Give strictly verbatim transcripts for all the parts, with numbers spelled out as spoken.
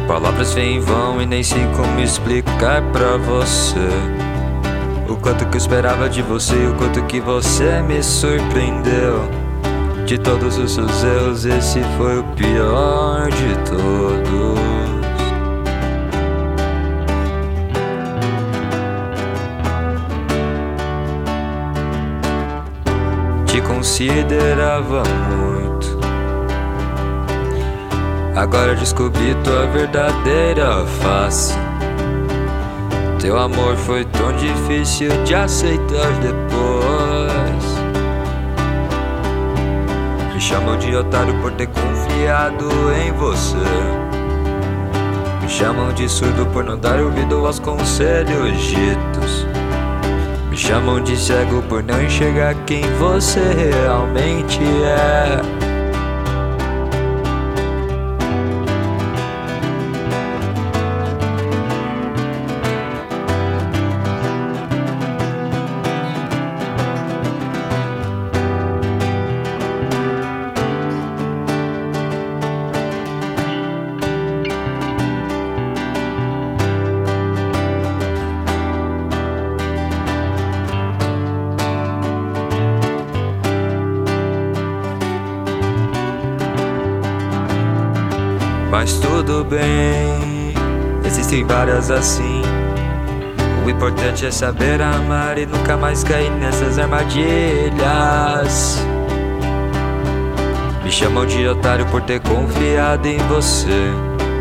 Palavras vêm em vão e nem sei como explicar pra você o quanto que eu esperava de você e o quanto que você me surpreendeu. De todos os seus erros, esse foi o pior de todos. Te considerava muito, agora descobri tua verdadeira face. Teu amor foi tão difícil de aceitar depois. Me chamam de otário por ter confiado em você. Me chamam de surdo por não dar ouvido aos conselhos ditos. Me chamam de cego por não enxergar quem você realmente é. Mas tudo bem, existem várias assim. O importante é saber amar e nunca mais cair nessas armadilhas. Me chamam de otário por ter confiado em você.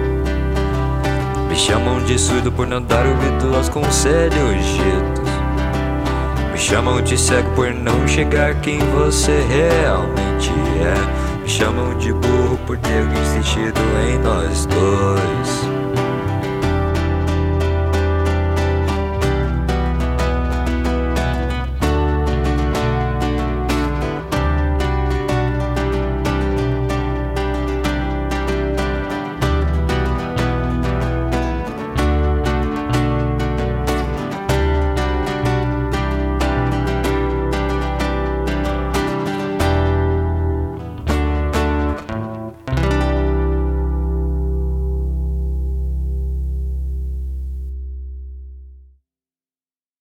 Me chamam de surdo por não dar ouvido aos conselhos ditos. Me chamam de cego por não enxergar quem você realmente é. Me chamam de burro por ter insistido em nós dois.